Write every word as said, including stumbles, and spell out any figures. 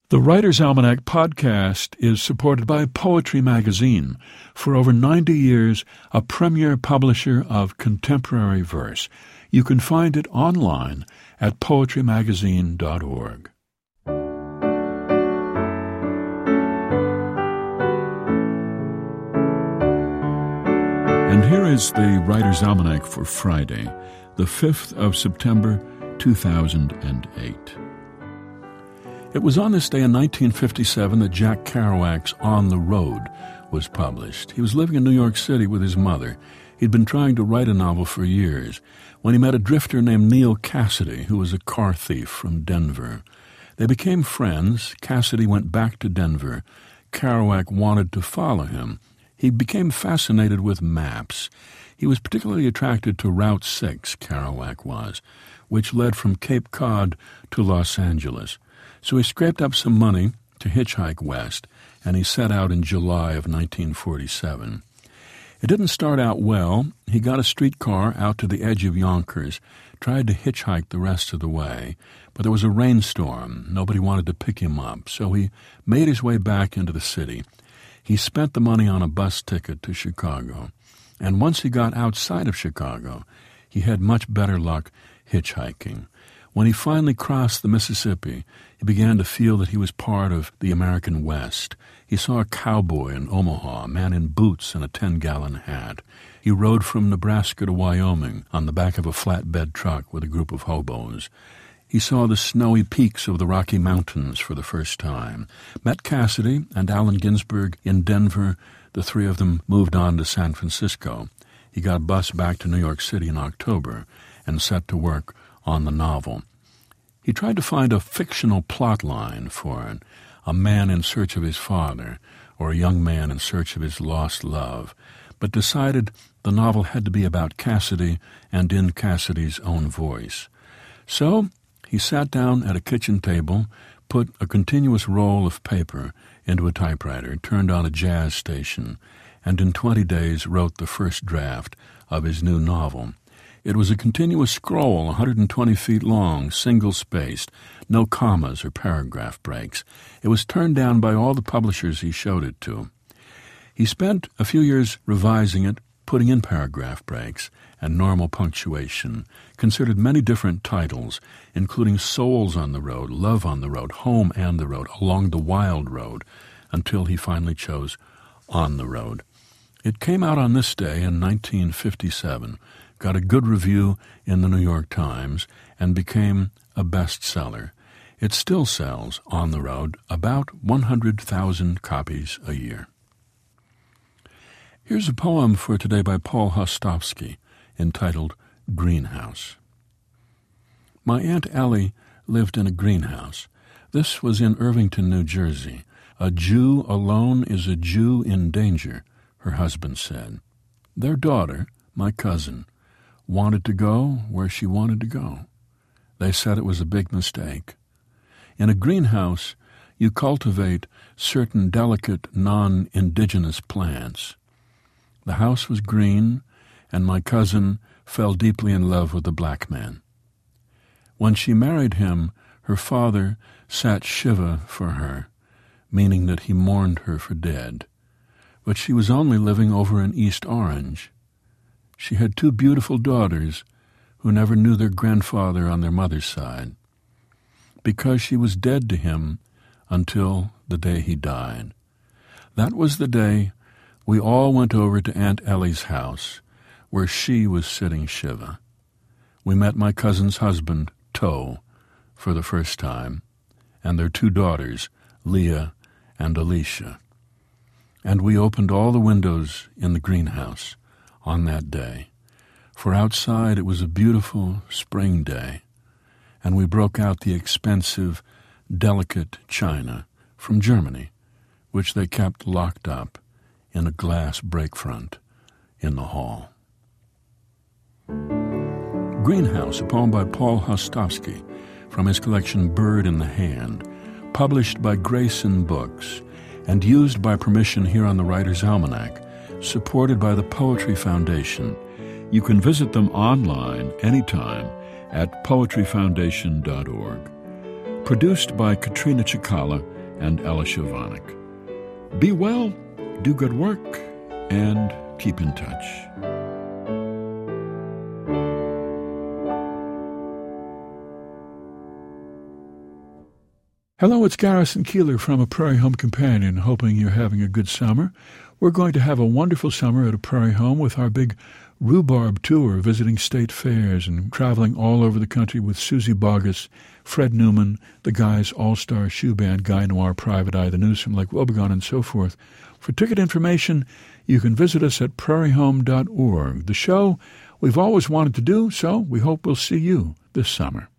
The Writer's Almanac podcast is supported by Poetry Magazine, for over ninety years a premier publisher of contemporary verse. You can find it online at poetry magazine dot org. And here is the Writer's Almanac for Friday, the fifth of September, two thousand eight. It was on this day in nineteen fifty-seven that Jack Kerouac's On the Road was published. He was living in New York City with his mother. He'd been trying to write a novel for years when he met a drifter named Neal Cassady, who was a car thief from Denver. They became friends. Cassady went back to Denver. Kerouac wanted to follow him. He became fascinated with maps. He was particularly attracted to Route six, Kerouac was, which led from Cape Cod to Los Angeles. So he scraped up some money to hitchhike west, and he set out in July of nineteen forty-seven. It didn't start out well. He got a streetcar out to the edge of Yonkers, tried to hitchhike the rest of the way, but there was a rainstorm. Nobody wanted to pick him up, so he made his way back into the city. He spent the money on a bus ticket to Chicago, and once he got outside of Chicago, he had much better luck hitchhiking. When he finally crossed the Mississippi, he began to feel that he was part of the American West. He saw a cowboy in Omaha, a man in boots and a ten-gallon hat. He rode from Nebraska to Wyoming on the back of a flatbed truck with a group of hobos. He saw the snowy peaks of the Rocky Mountains for the first time. Met Cassady and Allen Ginsberg in Denver. The three of them moved on to San Francisco. He got a bus back to New York City in October and set to work on the novel. He tried to find a fictional plot line for it, a man in search of his father, or a young man in search of his lost love, but decided the novel had to be about Cassady and in Cassady's own voice. So he sat down at a kitchen table, put a continuous roll of paper into a typewriter, turned on a jazz station, and in twenty days wrote the first draft of his new novel. It was a continuous scroll, one hundred twenty feet long, single-spaced, no commas or paragraph breaks. It was turned down by all the publishers he showed it to. He spent a few years revising it, putting in paragraph breaks and normal punctuation, considered many different titles, including Souls on the Road, Love on the Road, Home and the Road, Along the Wild Road, until he finally chose On the Road. It came out on this day in nineteen fifty-seven, got a good review in the New York Times, and became a bestseller. It still sells, On the Road, about one hundred thousand copies a year. Here's a poem for today by Paul Hostovsky, entitled Greenhouse. My Aunt Ellie lived in a greenhouse. This was in Irvington, New Jersey. A Jew alone is a Jew in danger, her husband said. Their daughter, my cousin, wanted to go where she wanted to go. They said it was a big mistake. In a greenhouse, you cultivate certain delicate, non-indigenous plants. The house was green, and my cousin fell deeply in love with the black man. When she married him, her father sat Shiva for her, meaning that he mourned her for dead. But she was only living over in East Orange. She had two beautiful daughters who never knew their grandfather on their mother's side, because she was dead to him until the day he died. That was the day we all went over to Aunt Ellie's house, where she was sitting Shiva. We met my cousin's husband, Toe, for the first time, and their two daughters, Leah and Alicia. And we opened all the windows in the greenhouse on that day, for outside it was a beautiful spring day, and we broke out the expensive, delicate china from Germany, which they kept locked up in a glass breakfront in the hall. Greenhouse, a poem by Paul Hostovsky from his collection Bird in the Hand, published by Grayson Books and used by permission here on the Writer's Almanac, supported by the Poetry Foundation. You can visit them online anytime at poetry foundation dot org. Produced by Katrina Chikala and Ella Shovanik. Be well, do good work, and keep in touch. Hello, it's Garrison Keillor from A Prairie Home Companion, hoping you're having a good summer. We're going to have a wonderful summer at A Prairie Home with our big rhubarb tour, visiting state fairs and traveling all over the country with Susie Boggess, Fred Newman, the Guy's All-Star Shoe Band, Guy Noir, Private Eye, the News from Lake Wobegon, and so forth. For ticket information, you can visit us at prairie home dot org. The show we've always wanted to do, so we hope we'll see you this summer.